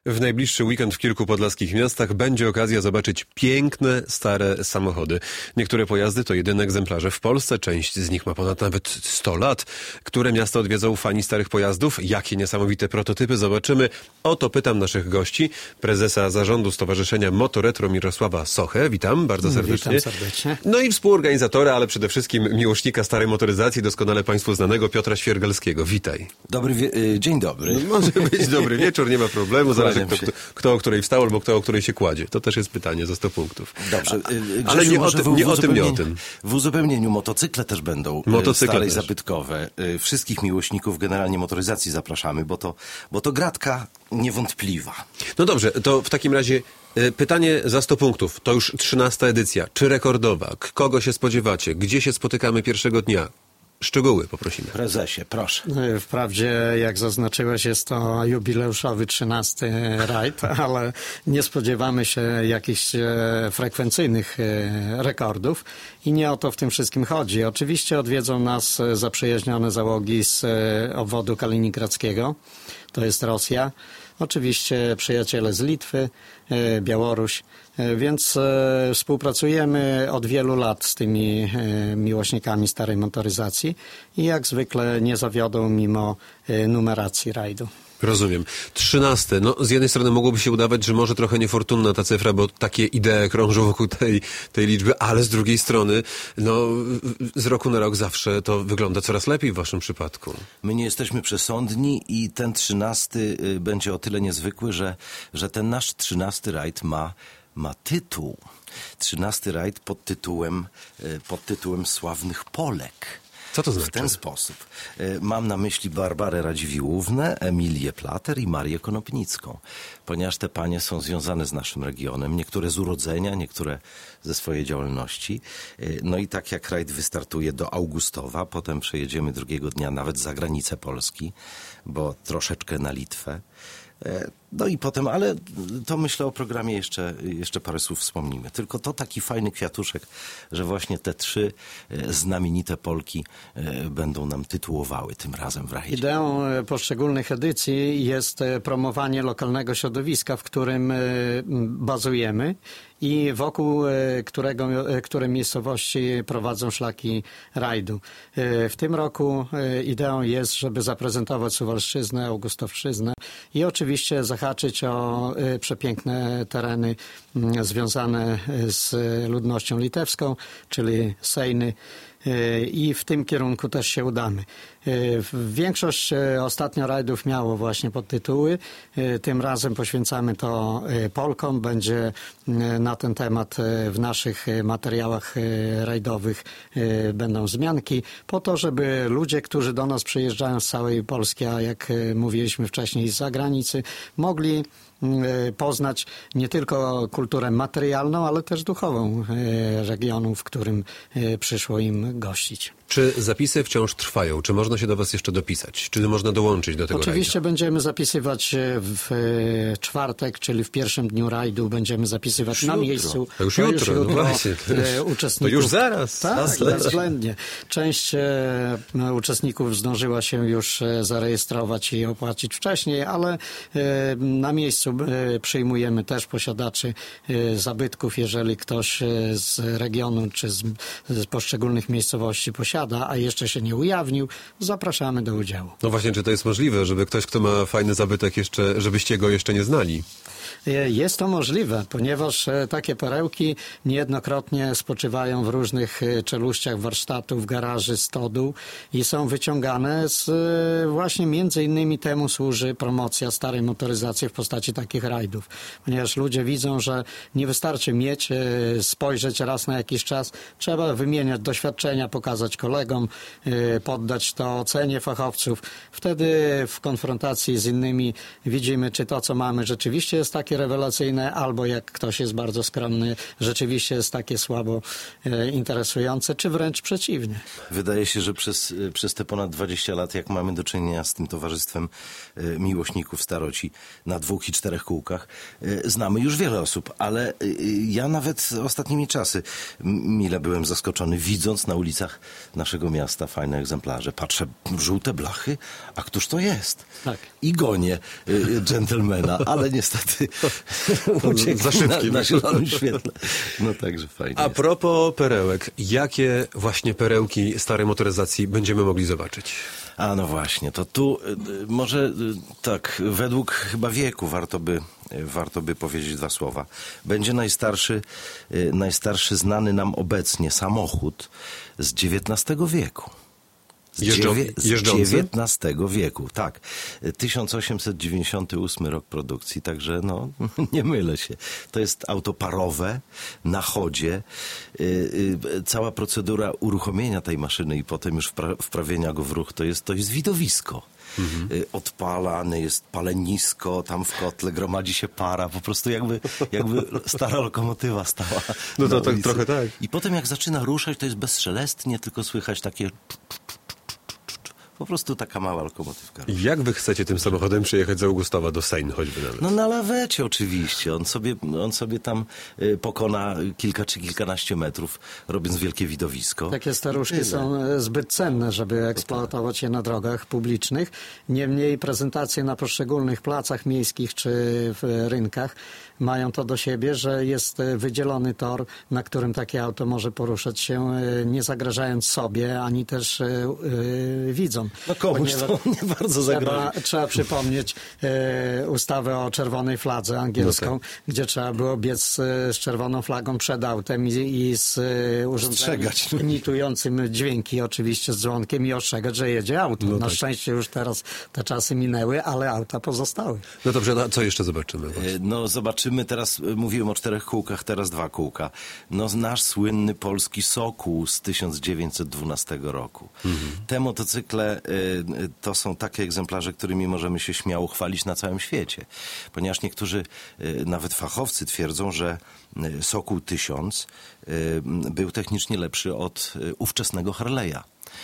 W najbliższy weekend w kilku podlaskich miastach będzie okazja zobaczyć piękne, stare samochody. Niektóre pojazdy to jedyne egzemplarze w Polsce, część z nich ma ponad nawet 100 lat. Które miasta odwiedzą fani starych pojazdów? Jakie niesamowite prototypy zobaczymy? O to pytam naszych gości. Prezesa zarządu Stowarzyszenia Motoretro Mirosława Sochę. Witam bardzo serdecznie. Witam serdecznie. No i współorganizatora, ale przede wszystkim miłośnika starej motoryzacji, doskonale Państwu znanego Piotra Świergalskiego. Witaj. Dzień dobry. No, może być dobry wieczór, nie ma problemu. Zależy kto o której wstał albo kto o której się kładzie. To też jest pytanie za 100 punktów. Dobrze. Ale nie o tym. W uzupełnieniu motocykle też będą stare i zabytkowe. Wszystkich miłośników generalnie motoryzacji zapraszamy, bo to gratka niewątpliwa. No dobrze, to w takim razie pytanie za 100 punktów. To już 13. edycja. Czy rekordowa? Kogo się spodziewacie? Gdzie się spotykamy pierwszego dnia? Szczegóły poprosimy. Prezesie, proszę. Wprawdzie, jak zaznaczyłeś, jest to jubileuszowy 13. rajd, ale nie spodziewamy się jakichś frekwencyjnych rekordów i nie o to w tym wszystkim chodzi. Oczywiście odwiedzą nas zaprzyjaźnione załogi z obwodu kaliningradzkiego, to jest Rosja. Oczywiście przyjaciele z Litwy, Białoruś, więc współpracujemy od wielu lat z tymi miłośnikami starej motoryzacji i jak zwykle nie zawiodą mimo numeracji rajdu. Rozumiem. 13. No, z jednej strony mogłoby się udawać, że może trochę niefortunna ta cyfra, bo takie idee krążą wokół tej liczby, ale z drugiej strony, no, z roku na rok zawsze to wygląda coraz lepiej w waszym przypadku. My nie jesteśmy przesądni i ten 13 będzie o tyle niezwykły, że ten nasz 13 rajd ma tytuł. 13 rajd pod tytułem Sławnych Polek. Co to znaczy? W ten sposób. Mam na myśli Barbarę Radziwiłłównę, Emilię Plater i Marię Konopnicką. Ponieważ te panie są związane z naszym regionem, niektóre z urodzenia, niektóre ze swojej działalności. No i tak jak rajd wystartuje do Augustowa, potem przejedziemy drugiego dnia nawet za granicę Polski, bo troszeczkę na Litwę. No i potem, ale to myślę o programie jeszcze parę słów wspomnimy. Tylko to taki fajny kwiatuszek, że właśnie te 3 znamienite Polki będą nam tytułowały tym razem w rajdzie. Ideą poszczególnych edycji jest promowanie lokalnego środowiska, w którym bazujemy i wokół które miejscowości prowadzą szlaki rajdu. W tym roku ideą jest, żeby zaprezentować Suwalszczyznę, Augustowszczyznę i oczywiście zahaczyć o przepiękne tereny związane z ludnością litewską, czyli Sejny. I w tym kierunku też się udamy. Większość ostatnio rajdów miało właśnie podtytuły. Tym razem poświęcamy to Polkom. Będzie na ten temat w naszych materiałach rajdowych będą wzmianki po to, żeby ludzie, którzy do nas przyjeżdżają z całej Polski, a jak mówiliśmy wcześniej z zagranicy, mogli poznać nie tylko kulturę materialną, ale też duchową regionu, w którym przyszło im gościć. Czy zapisy wciąż trwają? Czy można się do was jeszcze dopisać? Czy można dołączyć do tego Oczywiście rajdu? będziemy zapisywać w czwartek, czyli w pierwszym dniu rajdu będziemy zapisywać na miejscu. To już jutro. No właśnie, uczestników. To już zaraz. Tak, bezwzględnie. Część uczestników zdążyła się już zarejestrować i opłacić wcześniej, ale na miejscu przyjmujemy też posiadaczy zabytków. Jeżeli ktoś z regionu czy z poszczególnych miejscowości posiada, a jeszcze się nie ujawnił, zapraszamy do udziału. No właśnie, czy to jest możliwe, żeby ktoś, kto ma fajny zabytek jeszcze, żebyście go jeszcze nie znali? Jest to możliwe, ponieważ takie perełki niejednokrotnie spoczywają w różnych czeluściach warsztatów, garaży, stodół i są wyciągane z właśnie między innymi temu służy promocja starej motoryzacji w postaci takich rajdów. Ponieważ ludzie widzą, że nie wystarczy mieć, spojrzeć raz na jakiś czas, trzeba wymieniać doświadczenia, pokazać kolegom, poddać to ocenie fachowców. Wtedy w konfrontacji z innymi widzimy, czy to, co mamy, rzeczywiście jest takie rewelacyjne, albo jak ktoś jest bardzo skromny, rzeczywiście jest takie słabo interesujące, czy wręcz przeciwnie. Wydaje się, że przez te ponad 20 lat, jak mamy do czynienia z tym towarzystwem miłośników staroci na 2 i 4 kółkach, znamy już wiele osób, ale ja nawet ostatnimi czasy mile byłem zaskoczony, widząc na ulicach naszego miasta fajne egzemplarze. Patrzę patrzę, żółte blachy, a któż to jest? Tak. I gonię dżentelmena, ale niestety uciekł za szybki. na zielonym świetle. No także fajnie. A propos perełek, jakie właśnie perełki starej motoryzacji będziemy mogli zobaczyć? A no właśnie, to tu może tak, według chyba wieku warto by powiedzieć dwa słowa. Będzie najstarszy znany nam obecnie samochód z XIX wieku. Z XIX wieku, tak. 1898 rok produkcji, także no, nie mylę się. To jest auto parowe, na chodzie. Cała procedura uruchomienia tej maszyny i potem już wprawienia go w ruch, to jest widowisko. Odpalane jest palenisko, tam w kotle gromadzi się para, po prostu jakby stara lokomotywa stała. No to tak, trochę tak. I potem jak zaczyna ruszać, to jest bezszelestnie, tylko słychać takie... Po prostu taka mała lokomotywka. Jak wy chcecie tym samochodem przyjechać z Augustowa do Sejn choćby nawet? No na lawecie oczywiście. On sobie tam pokona kilka czy kilkanaście metrów, robiąc wielkie widowisko. Takie staruszki są zbyt cenne, żeby eksploatować je na drogach publicznych. Niemniej prezentacje na poszczególnych placach miejskich czy w rynkach mają to do siebie, że jest wydzielony tor, na którym takie auto może poruszać się, nie zagrażając sobie, ani też widzom. No komuś to nie bardzo zagraża. Trzeba przypomnieć ustawę o czerwonej fladze angielską, no tak. gdzie trzeba było biec z czerwoną flagą przed autem i z urządzeniem imitującym dźwięki, oczywiście z dzwonkiem, i ostrzegać, że jedzie auto. No Na tak. szczęście już teraz te czasy minęły, ale auta pozostały. No dobrze, a co jeszcze zobaczymy? No zobaczymy, teraz mówiłem o 4 kółkach, teraz 2 kółka. No nasz słynny polski Sokół z 1912 roku. Te motocykle to są takie egzemplarze, którymi możemy się śmiało chwalić na całym świecie. Ponieważ niektórzy, nawet fachowcy, twierdzą, że Sokół 1000 był technicznie lepszy od ówczesnego Harley'a.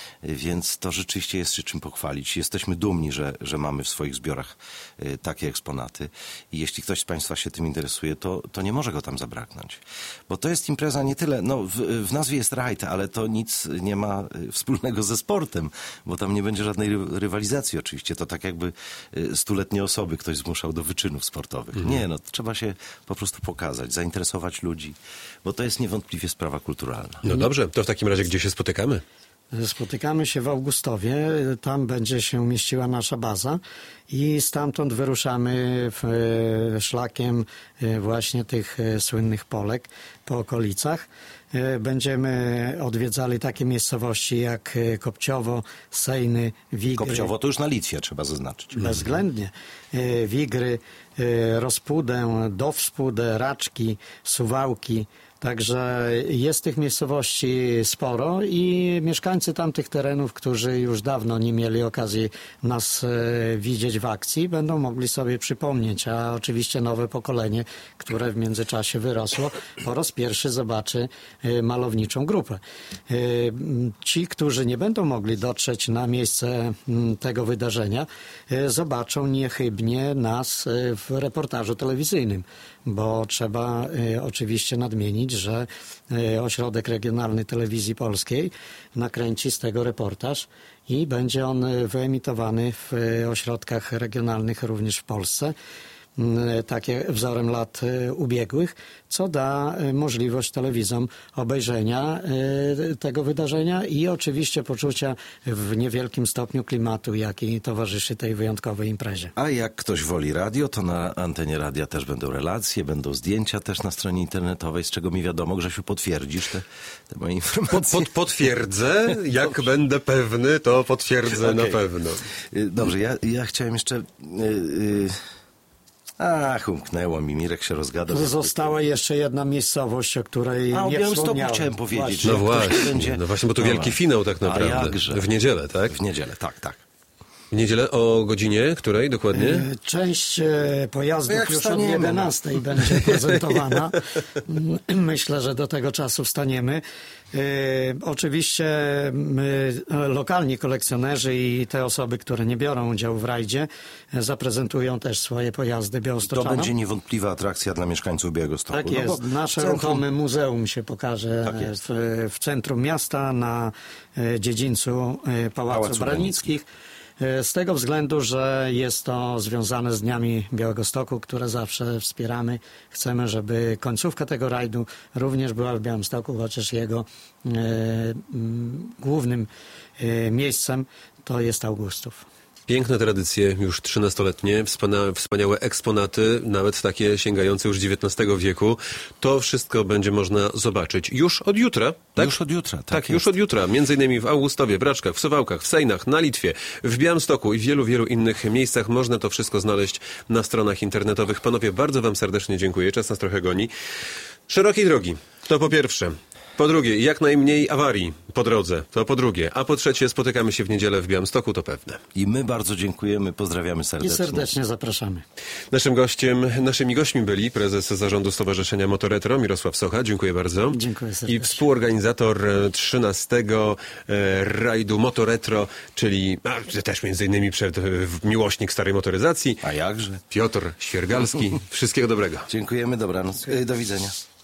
Więc to rzeczywiście jest się czym pochwalić. Jesteśmy dumni, że mamy w swoich zbiorach takie eksponaty. I jeśli ktoś z Państwa się tym interesuje, to nie może go tam zabraknąć. Bo to jest impreza nie tyle, no w nazwie jest rajd, ale to nic nie ma wspólnego ze sportem, bo tam nie będzie żadnej rywalizacji oczywiście. To tak jakby 100-letnie osoby ktoś zmuszał do wyczynów sportowych. Nie, no trzeba się po prostu pokazać, zainteresować ludzi, bo to jest niewątpliwie sprawa kulturalna. No dobrze, to w takim razie gdzie się spotykamy? Spotykamy się w Augustowie, tam będzie się mieściła nasza baza i stamtąd wyruszamy szlakiem właśnie tych słynnych Polek po okolicach. Będziemy odwiedzali takie miejscowości jak Kopciowo, Sejny, Wigry. Kopciowo to już na Litwie, trzeba zaznaczyć. Bezwzględnie. Wigry, Rozpudę, Dowspudę, Raczki, Suwałki. Także jest tych miejscowości sporo i mieszkańcy tamtych terenów, którzy już dawno nie mieli okazji nas widzieć w akcji, będą mogli sobie przypomnieć, a oczywiście nowe pokolenie, które w międzyczasie wyrosło, po raz pierwszy zobaczy malowniczą grupę. Ci, którzy nie będą mogli dotrzeć na miejsce tego wydarzenia, zobaczą niechybnie nas w reportażu telewizyjnym, bo trzeba oczywiście nadmienić, że Ośrodek Regionalny Telewizji Polskiej nakręci z tego reportaż i będzie on wyemitowany w ośrodkach regionalnych również w Polsce, takie wzorem lat ubiegłych, co da możliwość telewizom obejrzenia tego wydarzenia i oczywiście poczucia w niewielkim stopniu klimatu, jaki towarzyszy tej wyjątkowej imprezie. A jak ktoś woli radio, to na antenie radia też będą relacje, będą zdjęcia też na stronie internetowej, z czego mi wiadomo, Grzesiu, potwierdzisz te moje informacje. Potwierdzę, jak będę pewny, to potwierdzę na pewno. Dobrze, ja chciałem jeszcze... umknęło mi, Mirek się rozgadał. Została jeszcze jedna miejscowość, o której nie o Białymstoku wspomniałem. chciałem powiedzieć. No właśnie, bo to wielki finał tak naprawdę. A jakże? W niedzielę, tak? W niedzielę, tak. W niedzielę o godzinie której dokładnie? Część pojazdów Jak już wstaniemy, od 11 będzie prezentowana. Myślę, że do tego czasu wstaniemy. Oczywiście lokalni kolekcjonerzy i te osoby, które nie biorą udziału w rajdzie, zaprezentują też swoje pojazdy To Białostoczanom. będzie niewątpliwa atrakcja dla mieszkańców Białegostoku. Tak No jest. bo Nasze centrum- ruchome muzeum się pokaże Tak jest. w centrum miasta na dziedzińcu Pałacu Branickich. Z tego względu, że jest to związane z Dniami Białegostoku, które zawsze wspieramy. Chcemy, żeby końcówka tego rajdu również była w Białymstoku, chociaż jego głównym miejscem to jest Augustów. Piękne tradycje, już 13-letnie, wspaniałe eksponaty, nawet takie sięgające już XIX wieku. To wszystko będzie można zobaczyć już od jutra, tak? Już od jutra, Tak, już od jutra. Między innymi w Augustowie, Braczkach, w Suwałkach, w Sejnach, na Litwie, w Białymstoku i w wielu, wielu innych miejscach. Można to wszystko znaleźć na stronach internetowych. Panowie, bardzo wam serdecznie dziękuję. Czas nas trochę goni. Szerokiej drogi, to po pierwsze. Po drugie, jak najmniej awarii po drodze, to po drugie. A po trzecie, spotykamy się w niedzielę w Białymstoku, to pewne. I my bardzo dziękujemy, pozdrawiamy I serdecznie. serdecznie zapraszamy. Naszymi gośćmi byli prezes Zarządu Stowarzyszenia Motoretro Mirosław Socha. Dziękuję bardzo. Dziękuję serdecznie. I współorganizator 13. rajdu Motoretro, czyli też między innymi miłośnik starej motoryzacji, A jakże? Piotr Świergalski. Wszystkiego dobrego. Dziękujemy, dobranoc. Do widzenia.